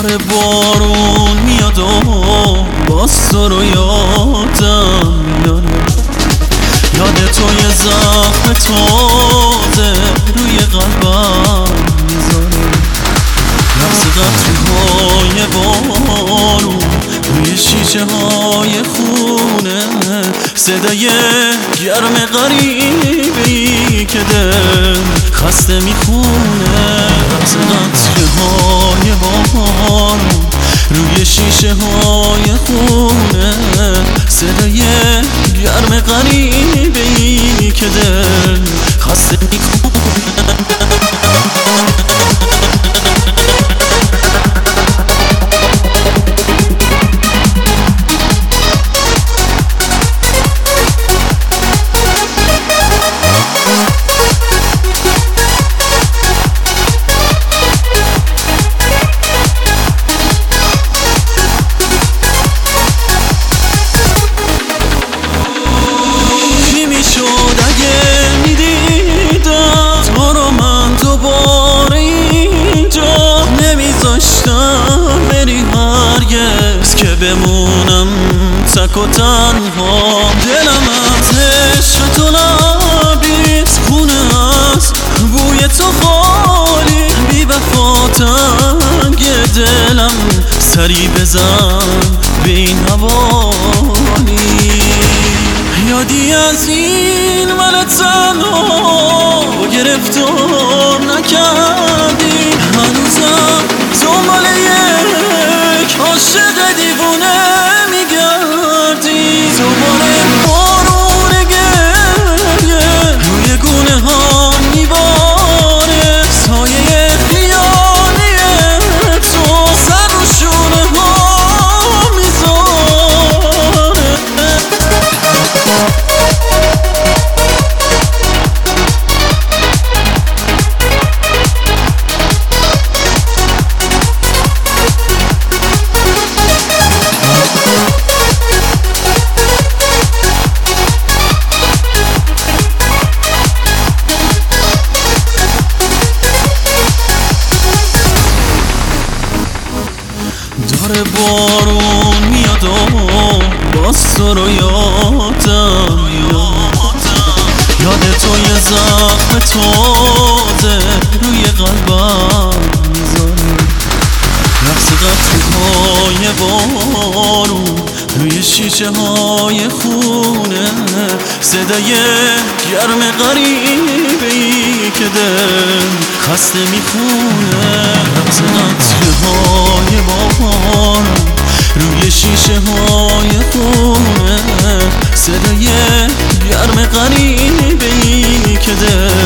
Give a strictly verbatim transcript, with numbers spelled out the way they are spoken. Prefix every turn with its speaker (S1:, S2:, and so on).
S1: داره بارون میاد و باز تو رو یادم میاره، یاد تو یه زخم تازه روی قلبم میذاره، لحظه قطره‌های بارون روی شیشه های خونه، صدای گرم غریبی که دل خسته میخونه، لحظه قطره‌های بارون روی شیشه های خونه، صدای گرم غریبی که دل خسته میخونه. که بمونم تک و تنها، دلم از عشق تو لبریز، خونه از بوی تو خالی، بی وفا تنگ دلم، سری بزن به این حوالی، یادی از این من تنها گرفتار نکردی، هنوزم دنبال یک عاشق دیوونه میگردی، دوباره بارون گریه روی گونه ها میباره، سایه خیالی تو سر و شونه ها میذاره. داره بارون میاد و باز تو رو یادم میاد، یاد تو یه زخم تازه روی قلبم میذاره، لحظه قطره‌های بارون روی شیشه های خونه، صدای گرم غریبی که دل خسته میخونه، لحظه قطره‌های بارون روی شیشه های خونه، صدای گرم غریبی که دل